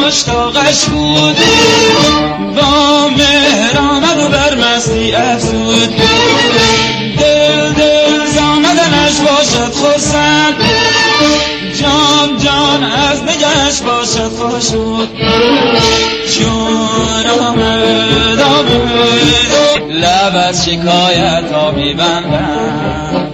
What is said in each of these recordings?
مشتاقش بود، با مهر آمد و بر مستی افزود. دل زامدنش باشد خرسند، جان از نگهش باشد خوشود. چون آمد لب از شکایت ها میبندم.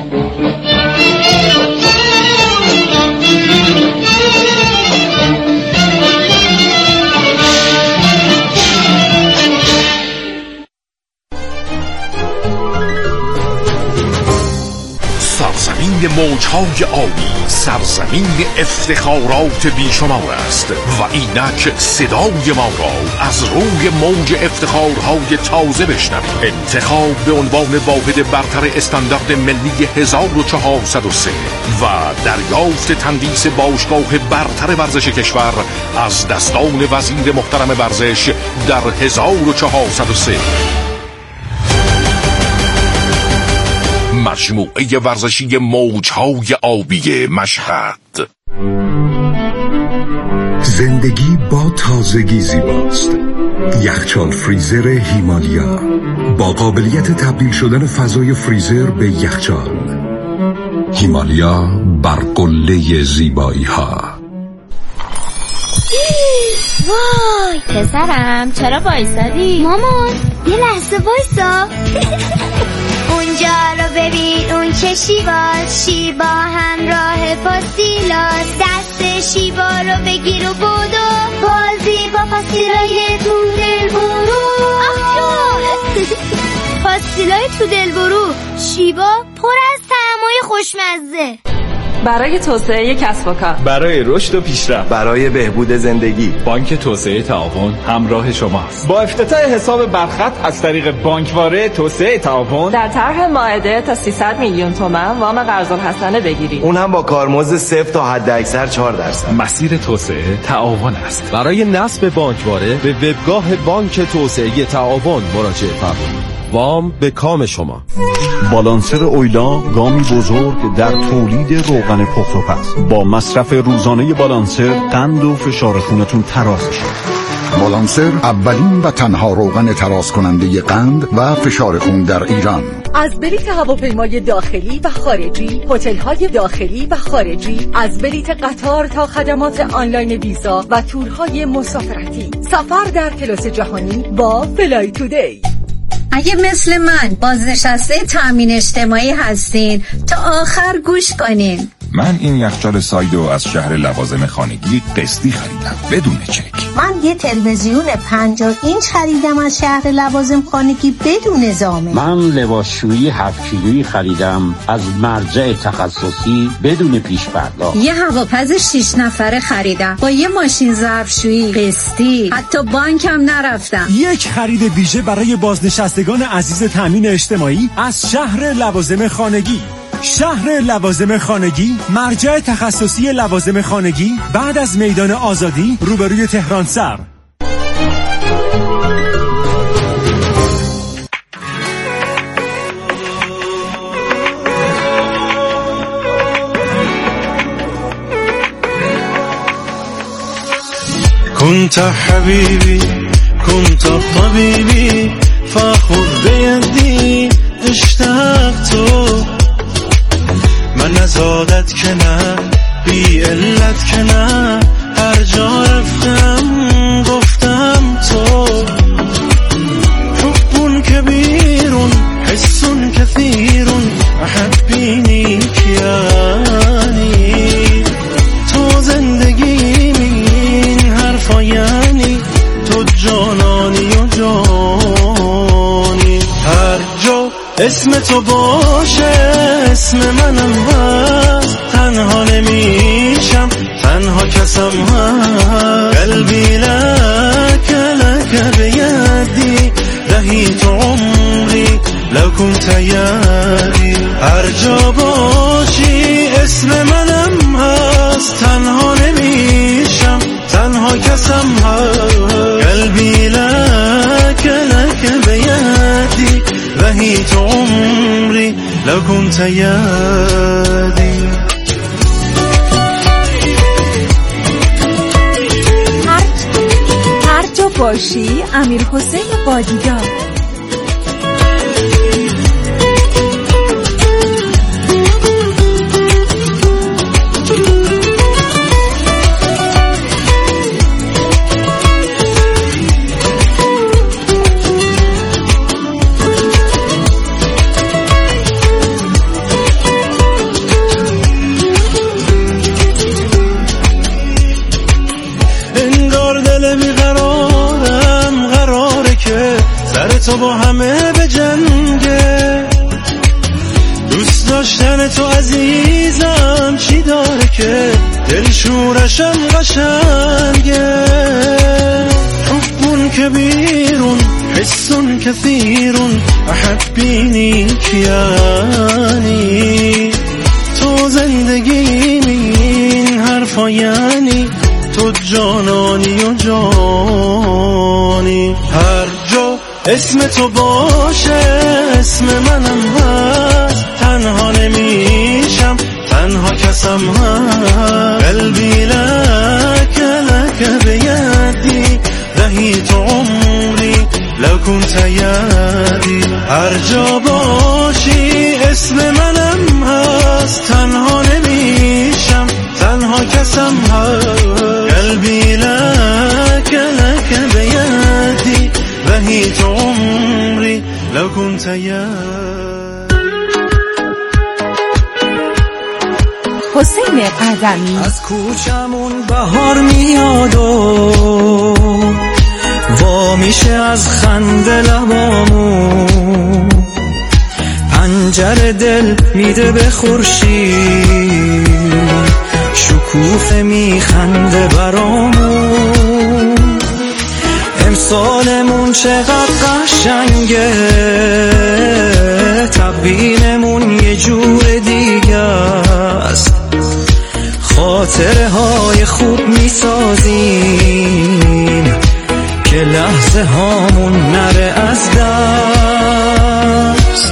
سرزمین موجهای آبی، سرزمین افتخارات بیشمار است و اینک صدای ما را از روی موج افتخارهای تازه بشنوید. انتخاب به عنوان واحد برتر استاندارد ملی 1403 و دریافت تندیس باشگاه برتر ورزش کشور از دستان وزیر محترم ورزش در 1403. مجموعه ورزشی موجهای آبی مشهد. زندگی با تازگی زیباست. یخچال فریزر هیمالیا با قابلیت تبدیل شدن فضای فریزر به یخچال. هیمالیا بر قله زیبایی ها. وای پسرم چرا وایسادی؟ مامان یه لحظه وایسا. اونجا رو ببین، اون چه شیواست، شیبا همراه پاستیلاست. دست شیبا رو بگیر و بودو، بازی با پاستیلای تو دل برو. پاستیلای تو دل برو، شیبا پر از طعمای خوشمزه. برای توسعه کسب و کار، برای رشد و پیشرفت، برای بهبود زندگی، بانک توسعه تعاون همراه شماست. با افتتاح حساب برخط از طریق بانکواره توسعه تعاون در طرح مائده تا 300 میلیون تومان وام قرض الحسنه بگیرید، اون هم با کارمزد 0 تا حداکثر 4%. مسیر توسعه تعاون است. برای نصب بانکواره به وبگاه بانک توسعه تعاون مراجعه فرمایید. وام به کام شما. بالانسر اویلا گامی بزرگ در تولید روغن پخت و پز. با مصرف روزانه بالانسر قند و فشار خونتون تراز شد. بالانسر اولین و تنها روغن تراز کننده قند و فشار خون در ایران. از بلیط هواپیمای داخلی و خارجی، هتل‌های داخلی و خارجی، از بلیط قطار تا خدمات آنلاین ویزا و تورهای مسافرتی. سفر در کلاس جهانی با فلای تودی. اگه مثل من بازنشسته تامین اجتماعی هستین تا آخر گوش کنین. من این یخچال سایدو از شهر لوازم خانگی قسطی خریدم بدون چک. من یه تلویزیون 50 اینچ خریدم از شهر لوازم خانگی بدون ضامن. من لباسشویی 7 کیلویی خریدم از مرجع تخصصی بدون پیش پرداخت. یه هواپز 6 نفره خریدم با یه ماشین ظرفشویی قسطی. حتی بانکم نرفتم. یک خرید ویژه برای بازنشستگان عزیز تامین اجتماعی از شهر لوازم خانگی. شهر لوازم خانگی، مرجع تخصصی لوازم خانگی بعد از میدان آزادی روبروی تهران سر. كنت حبيبي كنت طبيبي فخذ بيدي اشتقت من ازادت که نه بی علت که نه هر جا رفتم گفتم تو حب كبير حس كثير احبيني كياني تو زندگی این حرفا یعنی تو جانانی و جانی هر جا اسم تو باشه اسم منم هست تنها نمیشم تنها کسم هست قلبی لك لك بیدی دهیت عمری لو كنت یادی هر جا باشی اسم منم هست تنها نمیشم تنها کسم هست قلبی لك لك بیدی دهیت عمری لو كنت یادی هر تو باشی امیر حسین بادیدار. تو با همه به جنگه، دوست داشتن تو عزیزم چی داره که دل شورشم قشنگه. حبون کبیرون حسون کثیرون احبینی کیانی، تو زندگی این حرفا یعنی تو جانانی و جانی. هر جا اسم تو باشه اسم منم هست، تنها نمیشم تنها کسم هست. قلبی لک لک بیدی رهیت عمری لو کنت یدی. هر جا باشی اسم منم هست، تنها نمیشم تنها کسم هست. قلبی لک لک بیدی رهیت عمری لو کنت یدی. حسین قدمی. از کوچمون بهار میاد و وا میشه از خنده لبامون، پنجره دل میده به خورشید، شکوفه میخنده برامون. امسالمون چقدر قشنگه، تبینمون یه جور دیگه است، خاطره های خوب میسازیم که لحظه هامون نره از دست.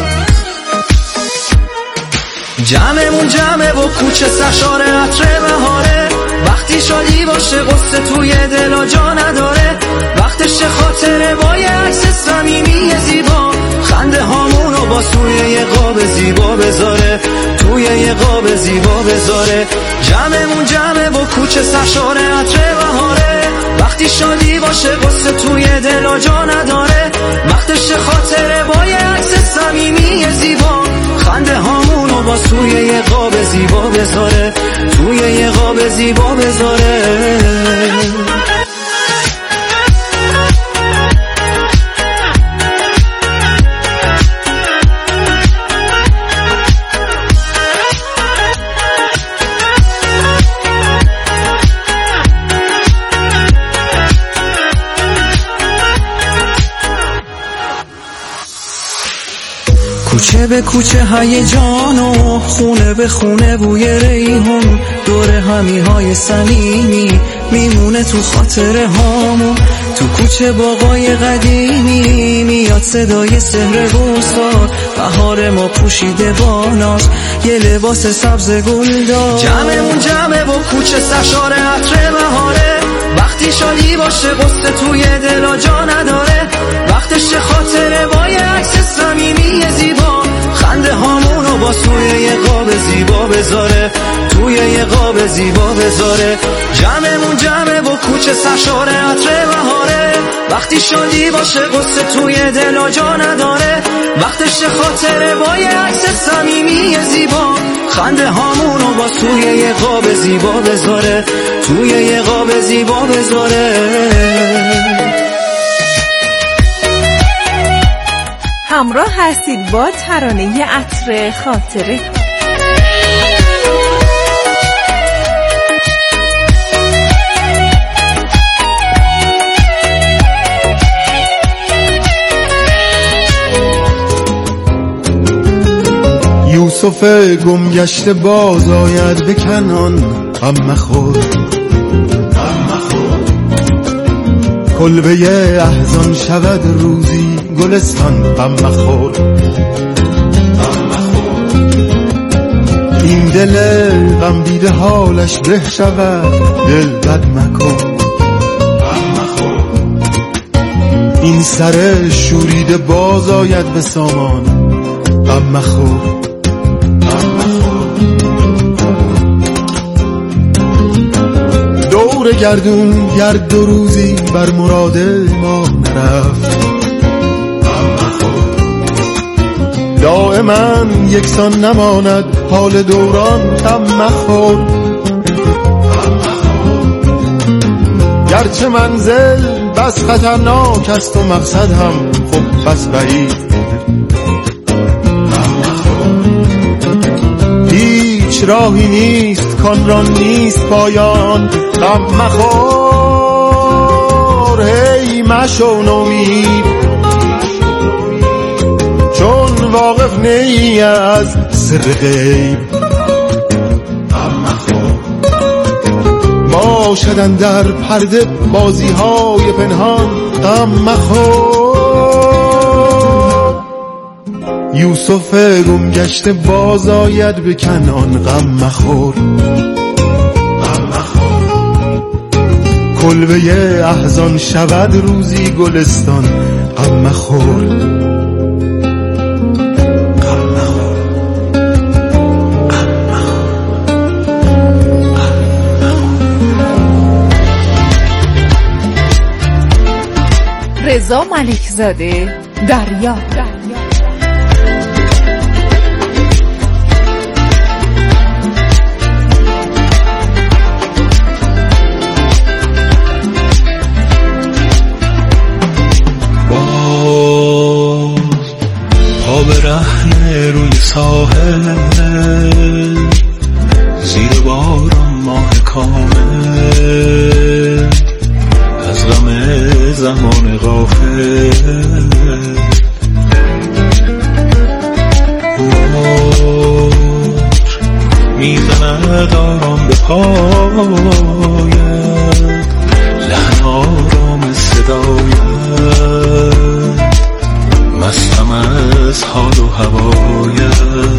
جمعمون جمعه و کوچه سرشار عطر بهاره، وقتی شادی باشه قصه توی دل و جا نداره، وقتش خاطره با یه عکس صمیمی زیبا، خنده هامونو با توی یه قاب زیبا بذاره، توی یه قاب زیبا بذاره. جمعمون جمعه با کوچه سرشار عطر بهاره، وقتی شادی باشه قصه توی دل و جا نداره، وقتش خاطره با یه عکس صمیمی زیبا، خنده هامونو با توی یه قاب زیبا بذاره، توی یه قاب زیبا بذاره. کوچه به کوچه هیجان و خونه به خونه بوی ریحون، دور همی های صمیمی میمونه تو خاطره هامون. تو کوچه باغای قدیمی میاد صدای سحر بوسا، بهار ما پوشیده با ناز یه لباس سبز گلدار. جمعمون جمعه با کوچه سرشار عطر بهاره، وقتی شادی باشه قصه توی دل و جا نداره، وقتش خاطره با یه عکس صمیمی زیبا، خنده هامونو با توی یه قاب زیبا بذاره، توی یه قاب زیبا بذاره. جمعمون جمعه با کوچه سرشار عطر بهاره، وقتی شادی باشه قصه توی دل و جا نداره، وقتش خاطره با یه عکس صمیمی زیبا، خنده هامونو با توی یه قاب زیبا بذاره، توی یه قاب زیبا بذاره. همراه هستید با ترانه عطر خاطره. یوسف گمگشته باز آید به کنعان، غم مخور کلبه احزان شود روزی گلستان، غم مخور این دل غم دیده حالش به شود، دل بد مکن این سر شوریده باز آید به سامان. غم مخور دور گردون گر دو روزی بر مراد ما نرفت. دائما یکسان نماند حال دوران. غم مخور گرچه منزل بس خطرناک است و مقصد هم خب بس بعید. هیچ راهی نیست کان را نیست پایان. غم مخور هی مشو نومید چون واقف نی از سر غیب. باشدن در پرده بازی های پنهان. غم مخور یوسف گم گشته باز آید به کنعان. غم مخور کلبه احزان شود روزی گلستان. غم مخور رضا ملکزاده دریا. پا برهنه روی ساحل زیر باران ماه کامل از غم زمان غافل موج میزند آرام به پایت لحن آرام صدایت مستم از حال و هوایت.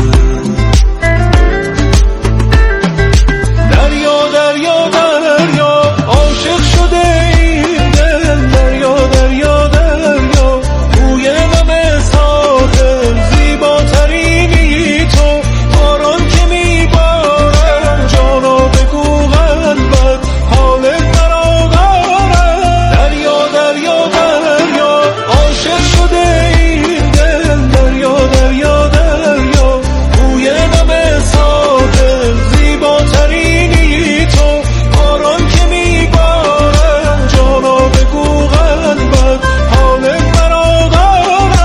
دریا دریا دریا عاشق شده این دل. دریا دریا دریا بوی نم ساحل زیباترینی تو. باران که میبارد جانا بگو قلبت حال مرا دارد. دریا دریا دریا عاشق شده این دل. دریا دریا دریا بوی نم ساحل زیباترینی تو. باران که میبارد جانا بگو قلبت حال مرا دارد.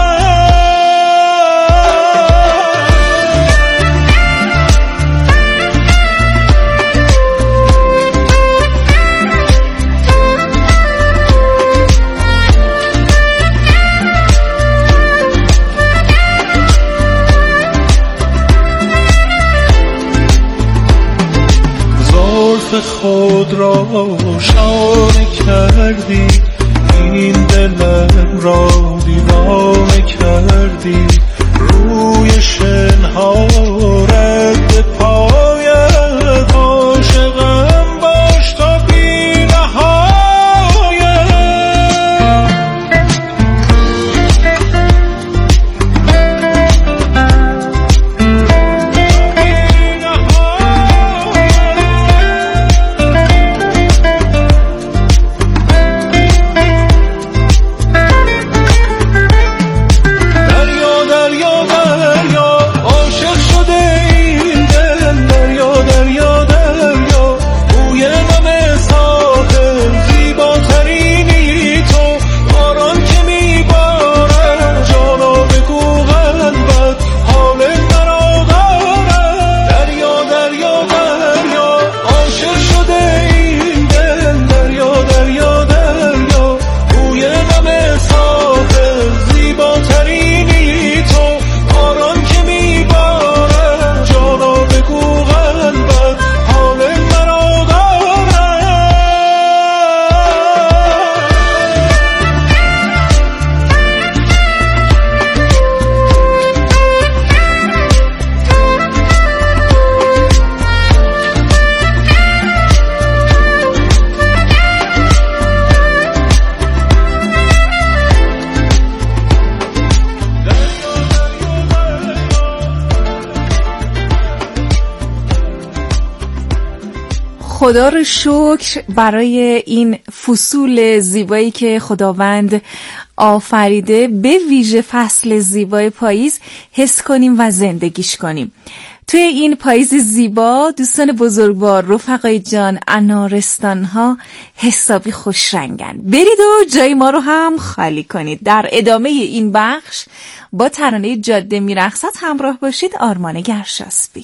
زلف خود را شانه کردی این دلم را دیوانه کردی. روی شنها رد پایت عاشقم باش تا بی نهایت. دریا دریا دریا عاشق شده خدا رو شکر برای این فصول زیبایی که خداوند آفریده، به ویژه فصل زیبای پاییز حس کنیم و زندگیش کنیم. توی این پاییز زیبا دوستان بزرگوار، رفقای جان، انارستان ها حسابی خوش رنگن. برید و جای ما رو هم خالی کنید. در ادامه این بخش با ترانه جاده میرقصد همراه باشید. آرمان گرشاسبی.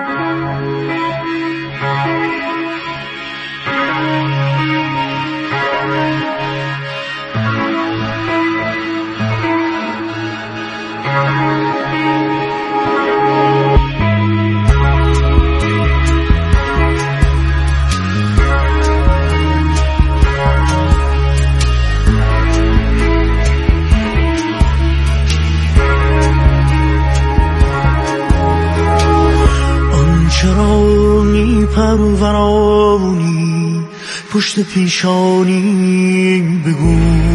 چرا میپرورانی پشت پیشانی بگو،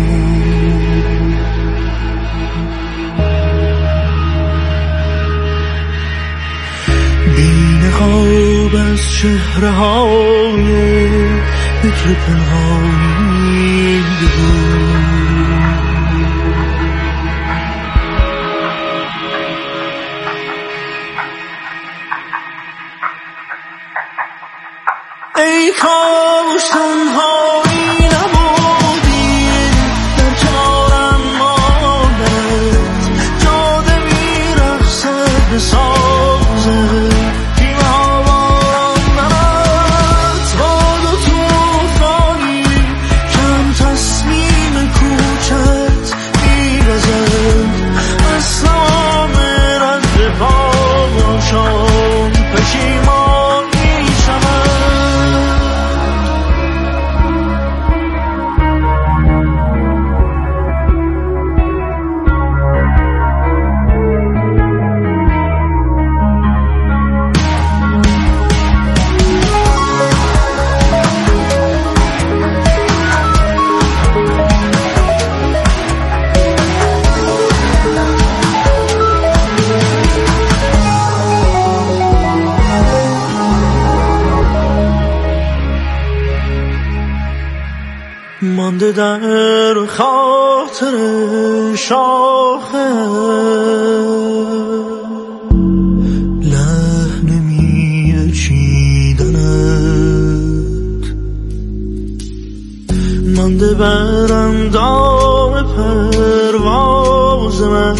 بی نقاب از چهره های بکر پنهانی بگو. ای کاش تنهایی نبودی در کنارم ماندت، جاده میرقصد به سازه تیم هوا منت، باد و توفانی کم تصمیم کوچت میوزد، از تمام رد پاشان پشیمان میشود. مانده در خاطر شاخه لحن میوه چیدنت، مانده بر اندام پرواز من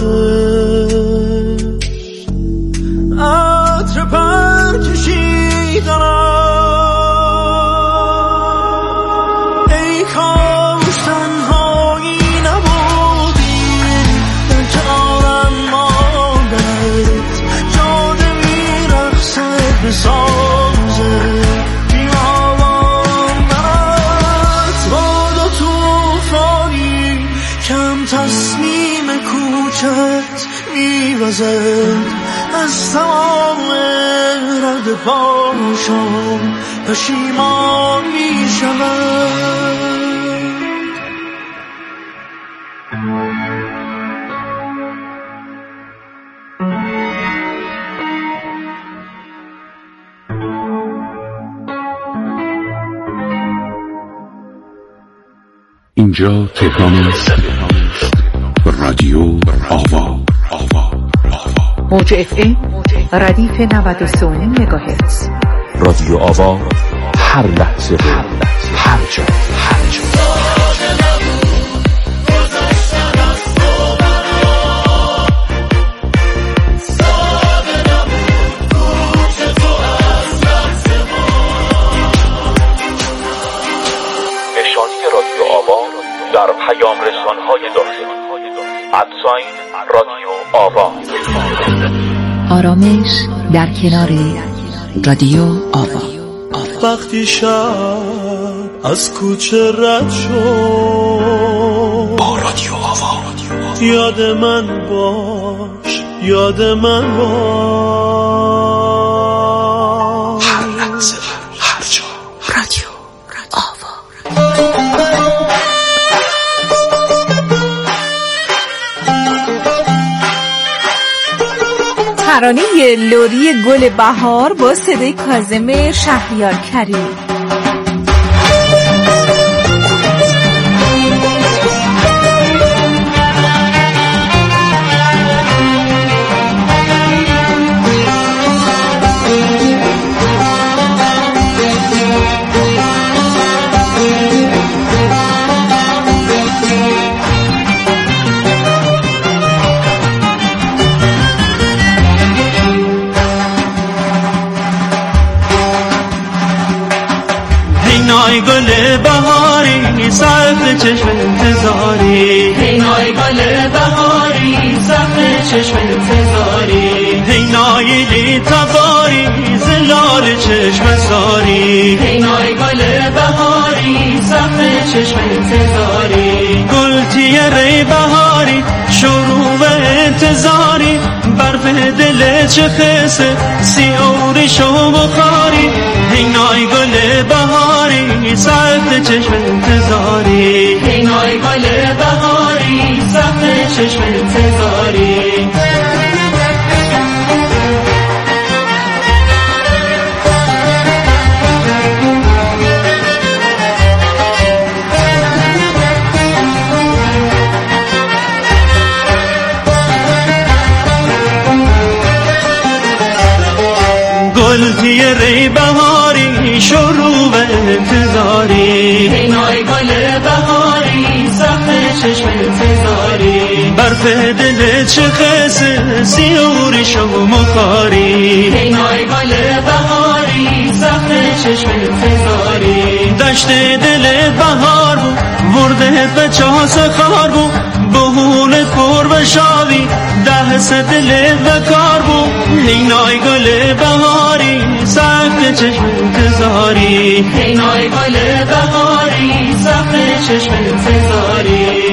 عطر پر کشیدنت. از تمام رد پاشان پشیمان می شود. اینجا تهران است. رادیو آوا. موج FM ردیف 93 مگاهرتز. رادیو آوا، هر لحظه هر جا. نشانی رادیو آوا در پیام رسان‌های داخلی @رادیو آوا. آرامش در کنار رادیو آوا. وقتی شب از کوچه رد شد با رادیو آوا، یاد من باش، یاد من باش، هر لحظه هر جا. رادیو آوا. ترانه لوری گل بهار با صدای کاظم شهریار کریم. نای گل بهاری سقف چشم انتظاری هی نای گل بهاری سقف چشم انتظاری هی نای لی تباری زلال چشم ساری هی نای گل بهاری سقف چشم انتظاری گل تیره بهاری شروع انتظاری برف دل چه خسه سیوری شو بخاری هی نای گل بهاری سقف چشم انتظاری هی نای گل بهاری سقف چشم انتظاری گل تیره بهاری شروع انتظاری هی نای گل بهاری سقف چشم انتظاری برف دل چه خسه سیوری شو مخاری هی نای گل بهاری سقف چشم انتظاری دشت دل بهار بود مرده به چاس خار بود بهول پر بشاوی ده سه دل بکار بود هی نای گل بهاری سقف چشم انتظاری هی نای گل بهاری سقف چشم انتظاری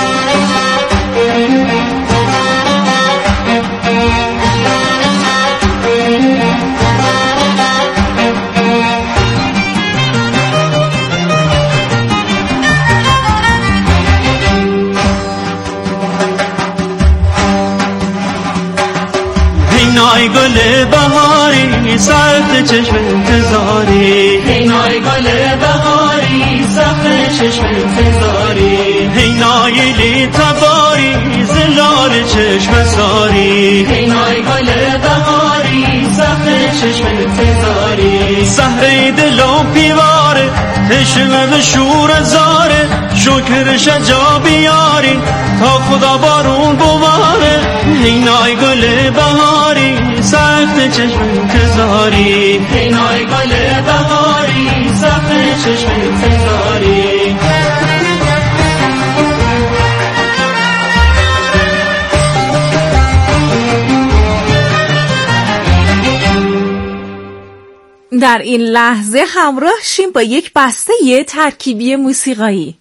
نای گل بهاری سقف چشم انتظاری هی نای گل بهاری سقف چشم انتظاری هی نای لی تباری زلال چشم ساری هی نای گل بهاری سقف چشم انتظاری سحر دل و پیواره عشق به شور زاره شکر شجا بیاری تا خدا بارون بواره هی نای گل بهاری سقف چشم انتظاری هی نای گل بهاری سقف چشم انتظاری در این لحظه همراه شیم با یک بسته ترکیبی موسیقایی.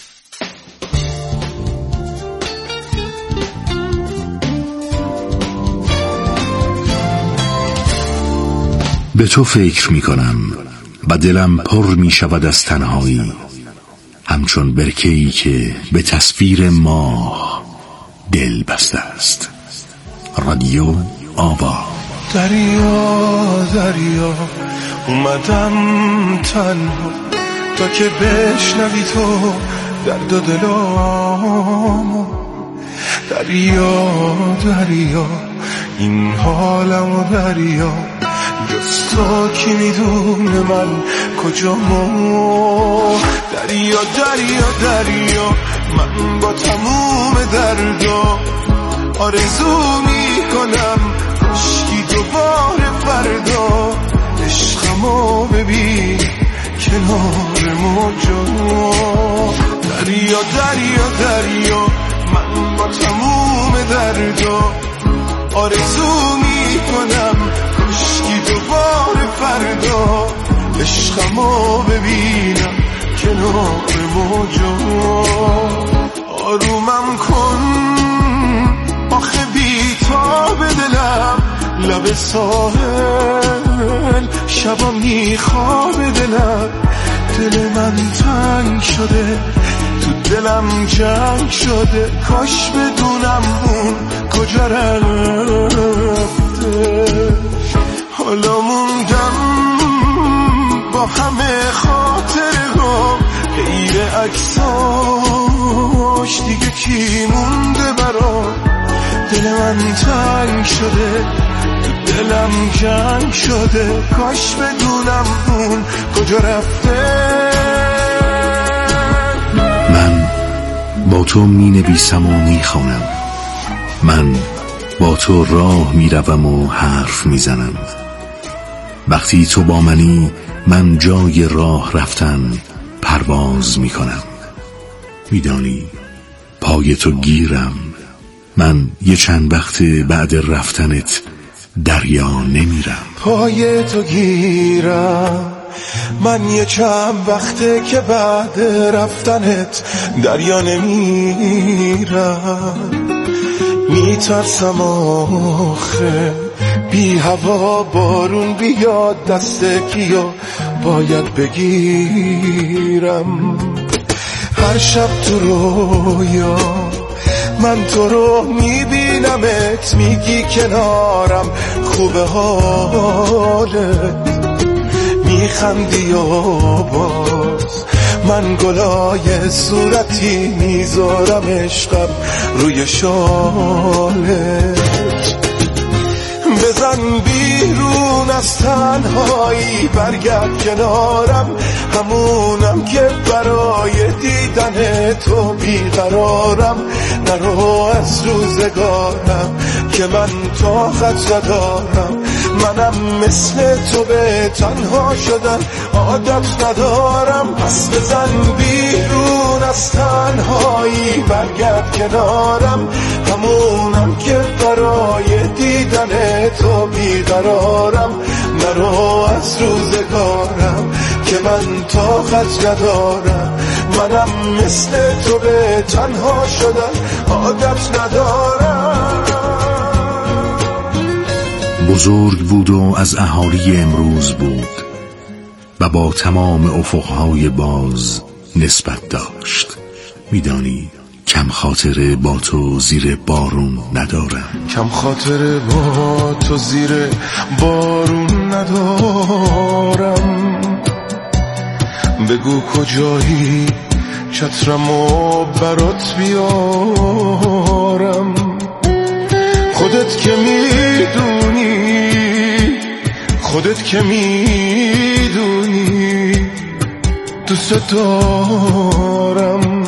به تو فکر می کنم و دلم پر می شود از تنهایی، همچون برکه‌ای که به تصویر ماه دل بسته است. رادیو آوا. دریا دریا اومدم تنها تا که بشنوی تو درد و دلامو. دریا دریا این حالمو دریا جز تو کی میدونه من کجامو. دریا دریا دریا من با تموم دردا آرزو میکنم عشقی دوباره فردا. عشقمو ببین کنار موجا. دریا دریا دریا من با تموم دردا آرزو میکنم عشقی دوباره فردا. عشقمو ببینم کنار موجا. آرومم کن آخه بی تا به دلم لب ساحل شبا میخواب دلم. دل من تنگ شده تو دلم جنگ شده کاش بدونم اون کجا رفته. حالا موندم با همه خاطرهام عکساش دیگه کی مونده برا؟ دل من تنگ شده، تو دلم جنگ شده، کاش بدونم اون کجا رفته. من با تو می نویسم و می خوانم، من با تو راه می روم و حرف می زنم. وقتی تو با منی من جای راه رفتن پرواز می کنم. میدانی پای تو گیرم، من یه چند وقت بعد رفتنت دریا نمیرم. پای تو گیرم، من یه چند وقته که بعد رفتنت دریا نمیرم. میترسم آخه بی هوا بارون بیاد، دست کیو باید بگیرم. هر شب تو رویا من تو رو میبینمت، میگی کنارم خوبه حالت، میخندی و باز من گلای صورتی میذارم عشقم روی شالت. بزن بیرون از تنهایی، برگرد کنارم، همونم که برای دیدن تو بیقرارم. نرو از روزگارم که من طاقت ندارم، منم مثل تو به تنها شدن عادت ندارم. پس بزن بیرون از تنهایی، برگرد کنارم، همونم که برای دیدن تو بیقرارم. نرو از روزگارم که من طاقت ندارم، منم مثل تو به تنها شدن عادت ندارم. بزرگ بود و از اهالی امروز بود و با تمام افقهای باز نسبت داشت. میدانی کم خاطره با تو زیر بارون ندارم. کم خاطره با تو زیر بارون ندارم. بگو کجایی چترمو برات بیارم. خودت که میدونی، خودت که میدونی دوست دارم.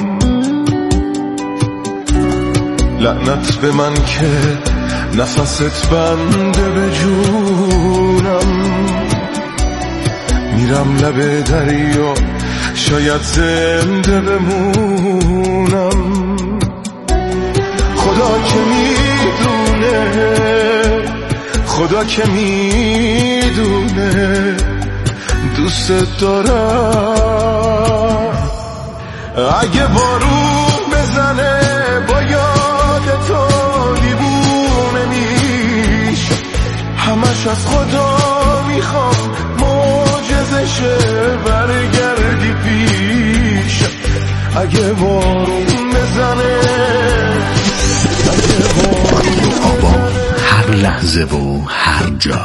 لعنت به من که نفست بنده به جونم. میرم لب دریا شاید زنده بمونم. خدا که میدونه، خدا که میدونه دوست دارم. اگه بارون بزنه با یاد تو دیوونه میشه، همش از خدا میخوام معجزشه برگردی پیش. اگه بارون بزنه، اگه بارون آبان هر لحظه و هر جا.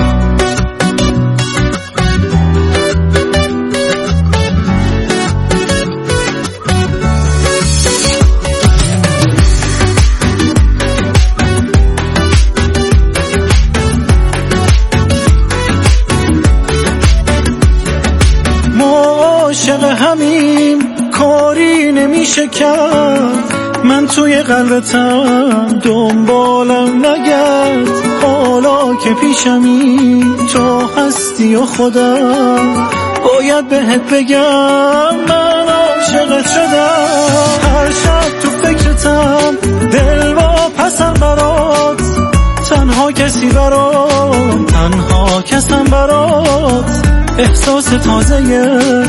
عاشق همین کاری نمیشه کرد، من توی قلبتم دنبالم نگرد. حالا که پیشمی تو هستی و خودم باید بهت بگم من عاشقت شدم. هر شب تو فکرتم دل واپسم برات، تنها کسی برات، تنها کسم برات. احساس تازه